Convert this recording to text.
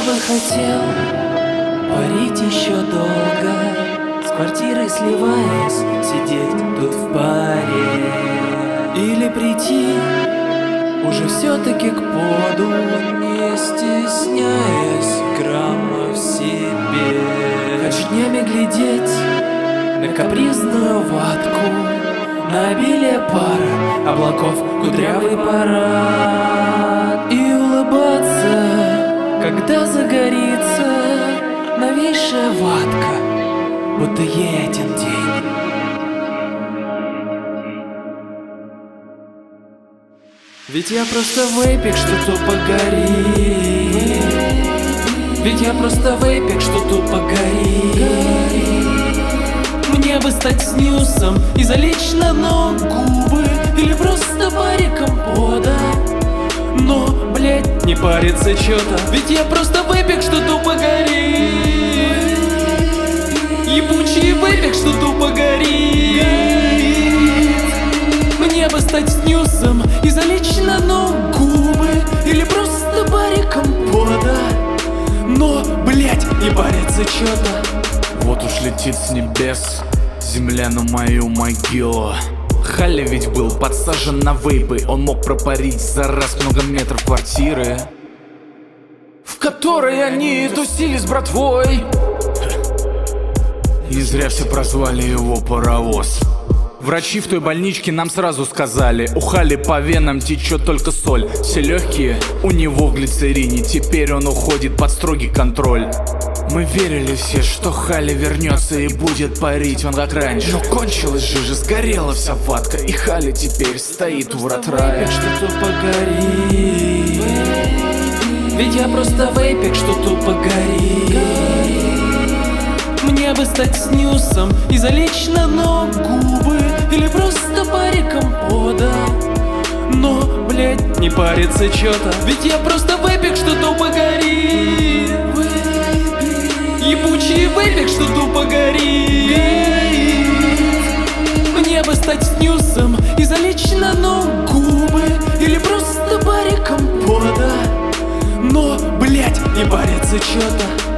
бы хотел парить еще долго, с квартирой сливаясь, сидеть тут в баре. Или прийти уже все-таки к поду, не стесняясь грамма в себе. Хочу днями глядеть на капризную ватку, на обилие пара, облаков кудрявый парад. И улыбаться, когда загорится новейшая ватка, будто ей один день. Ведь я просто вейпик, что тупо горит. Ведь я просто вейпик, что тупо горит. Мне бы стать снюсом и залечь на дно губы, или просто бариком пода, но, блять, не париться чё-то. Ведь я просто вейпик, что тупо горит. Ебучий вейпик, что тупо горит. Мне бы стать снюсом и залечь на дно губы, или просто бариком пода, но, блять, не париться чё-то. Вот уж летит с небес земля на мою могилу. Халли ведь был подсажен на вейпы, он мог пропарить за раз много метров квартиры, в которой они тусили с братвой. Не зря все прозвали его паровоз. Врачи в той больничке нам сразу сказали: у Халли по венам течет только соль, все легкие у него в глицерине, теперь он уходит под строгий контроль. Мы верили все, что Халли вернется и будет парить он как раньше, но кончилась же, сгорела вся ватка, и Халли теперь стоит у врат рая. Что тупо горит. Ведь я просто вейпик, что тупо горит. Мне бы стать снюсом и залечь на дно губы, или просто бариком пода, но, блять, не париться чё-то. Ведь я просто вейпик, что тупо горит. Ебучий вейпик, что тупо горит. Мне бы стать снюсом и залечь на дно губы, или просто бариком пода, но, блять, не париться чё-то.